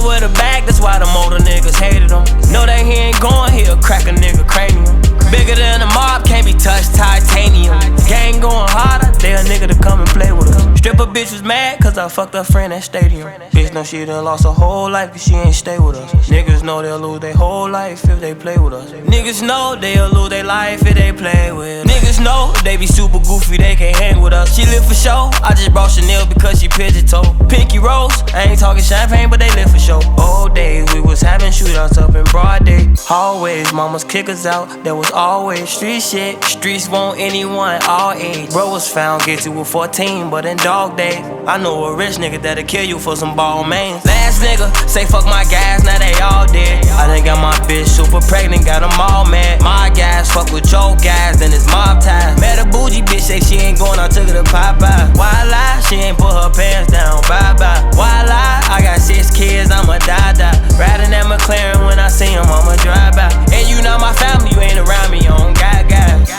with a bag, that's why the older niggas hated him. No, they he ain't going, he'll crack a nigga cranium. Bigger than a mob, can't be touched, titanium. Gang going harder, they a nigga to come and play with us. Stripper bitch was mad, cause I fucked her friend at stadium. Bitch know she done lost her whole life, cause she ain't stay with us. Niggas know they'll lose their whole life if they play with us. Niggas know they'll lose their life if they play with us. Niggas know they be super goofy, they can't hang with us. She live for show, I just brought Chanel because she pigeon-toed. Pinky Rose, I ain't talking champagne, but they live for show. Old days, we was having shootouts up in broad day. Hallways, mamas kick us out, there was always street shit. Streets want anyone, all age. Bro was found guilty with 14, but in dog days, I know a rich nigga that'll kill you for some ball mains. Last nigga, say fuck my guys, now they all dead. I done got my bitch super pregnant, got them all mad. My guys fuck with your guys, then it's mob ties. Met a bougie bitch, say she ain't going, I took her to Popeye. Why lie? She ain't put her pants down, bye-bye. Why lie? I got 6 kids, I'ma die. Riding that McLaren when I see him, I'ma drive by. And you not my family, you ain't around me, you don't got guys.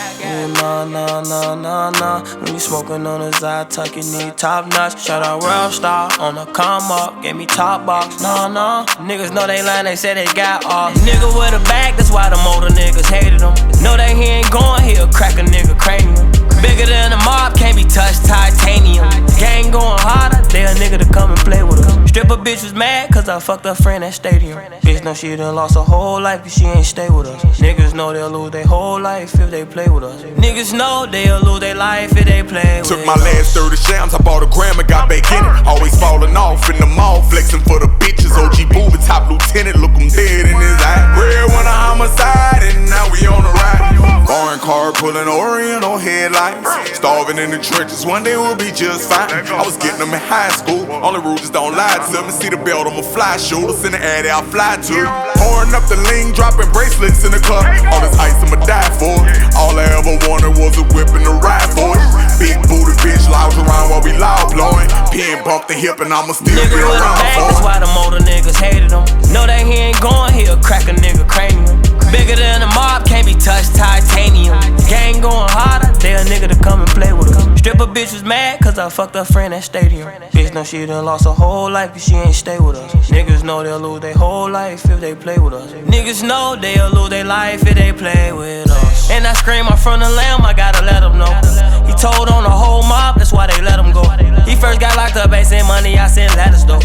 Nah. When you smoking on the Zytuck, you need top notch. Shout out World Star on the come up, gave me top box. Nah. Niggas know they lying, they say they got off. Nigga with a bag, that's why them older niggas hated him. No, they he ain't going, he'll crack a nigga cranium. Bigger than a mob, can't be touched, titanium. Gang going harder, they a nigga to come and play with us. Stripper bitch was mad, cause I fucked her friend at stadium. Bitch know she done lost her whole life, cause she ain't stay with us. Niggas know they'll lose their whole life if they play with us. Niggas know they'll lose their life if they play with us. Took my last 30 shams, I bought a gram and got back in it. Always falling off in the mall, flexing for the bitches. OG Booby, top lieutenant, look him dead in his eye. Red one a homicide, and now we on the ride. Foreign car pulling Oriental headlights. Starving in the trenches, one day we'll be just fine. I was getting them in high school, only rule just don't lie to me. See the belt on my fly shoulders in the air that I fly to. Pouring up the lean, dropping bracelets in the club. All this ice I'ma die for it. All I ever wanted was a whip and a ride for it. Big booty bitch lounge around while we loud blowing. Pin bump the hip and I'ma still be around for it. That's why them older niggas hated him. No, they he ain't going, he'll crack a nigga cranium. Bigger than a mob, can't be touched, titanium. Gang going harder, they a nigga to come and play with us. Stripper bitch was mad, cause I fucked her friend at stadium. Bitch know she done lost her whole life, cause she ain't stay with us. Niggas know they'll lose their whole life if they play with us. Niggas know they'll lose their life if they play with us. And I scream out from the lamb, I gotta let him know. He told on the whole mob, that's why they let him go. He first got locked up, ain't sent money, I sent letters though.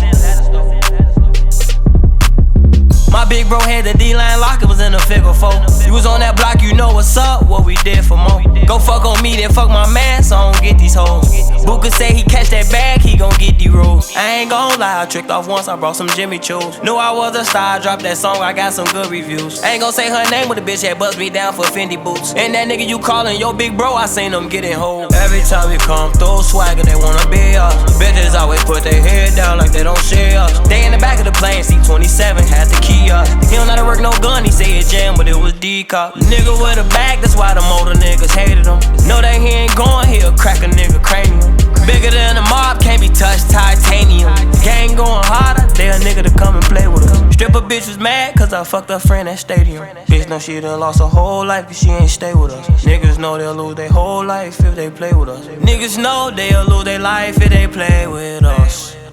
My big bro had the D-line lock, it was in a figure 4. You was on that block, you know what's up, what we did for more. Go fuck on me, then fuck my man, so I don't get these hoes. Booker say he catch that bag, he gon' get these rolls. I ain't gon' lie, I tricked off once, I brought some Jimmy Choo's. Knew I was a star, I dropped that song, I got some good reviews. I ain't gon' say her name, but the bitch had bust me down for Fendi boots. And that nigga you callin' your big bro, I seen him getting hold. Every time we come through swagger, they wanna be us. Bitches always put their head down like they don't see us. They in the back of the plane, C-27, had the key us. He don't know how to work no gun, he say it jam, but it was decop. Nigga with a bag, that's why them older niggas hated him. No, they he ain't going, he'll crack a nigga cranium. Bigger than a mob, can't be touched, titanium. Gang going harder, they a nigga to come and play with us. Stripper bitch was mad, cause I fucked her friend at stadium. Bitch know she done lost her whole life, cause she ain't stay with us. Niggas know they'll lose their whole life if they play with us. Niggas know they'll lose their life if they play with us.